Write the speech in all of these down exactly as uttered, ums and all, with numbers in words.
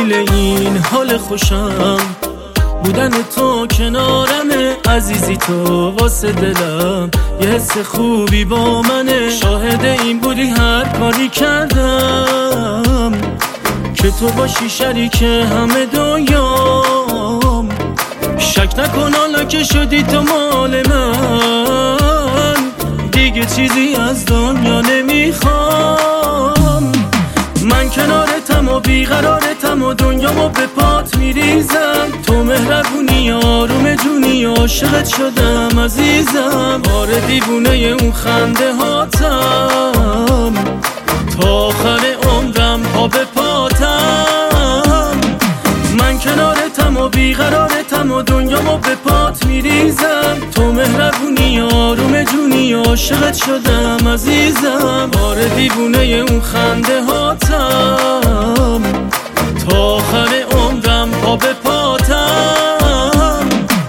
دلیل این حال خوشم بودن تو کنارمه عزیزی، تو واسه دلم یه حس خوبی با منه. شاهد این بودی هر کاری کردم که تو باشی شریک همه دنیام. شک نکن حالا که شدی تو مال من، دیگه چیزی از دنیا نمیخوام. من کنارتم و بیقرارتم و دنیامو به پات میریزم. تو مهربونی آروم جونی، عاشقت شدم عزیزم. آره دیوونه اون خنده هاتم، تا آخر عمرم پا به پاتم. من کنارتم و بیقرارتم و دنیامو به پات میریزم. تو مهربونی آروم جونی، عاشقت شدم عزیزم. آره دیوونه اون خنده هاتم، تا آخر عمرم پا به پاتم.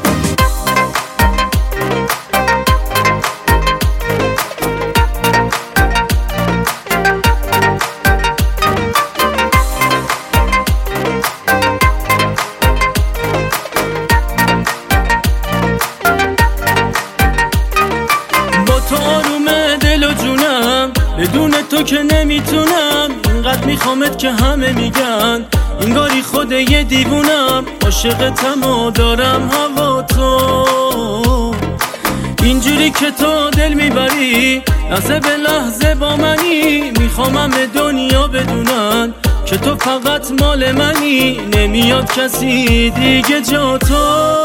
تو آروم دل و جونم، بدون تو که نمیتونم. اینقدر میخوامت که همه میگن انگاری خود یه دیوونم. عاشقتم و دارم هوا تو، اینجوری که تو دل میبری لحظه به لحظه با منی. میخوام همه دنیا بدونن که تو فقط مال منی، نمیاد کسی دیگه جا تو.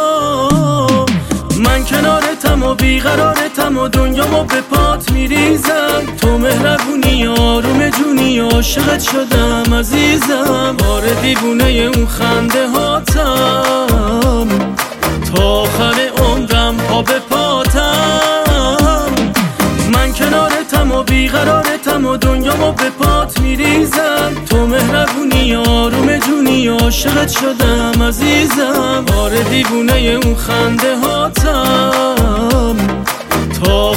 من کنارتم و بیقرارتم و دنیامو به پات میریزم. تو مهربونی آروم جونی، عاشقت شدم عزیزم. آره دیوونه اون خنده هاتم، تا آخر عمرم پا به پاتم. من کنارتم و بیقرارتم و دنیامو به پات میریزم. تو مهربونی آروم جونی، عاشقت شدم عزیزم. آره دیوونه اون خنده هاتم، تا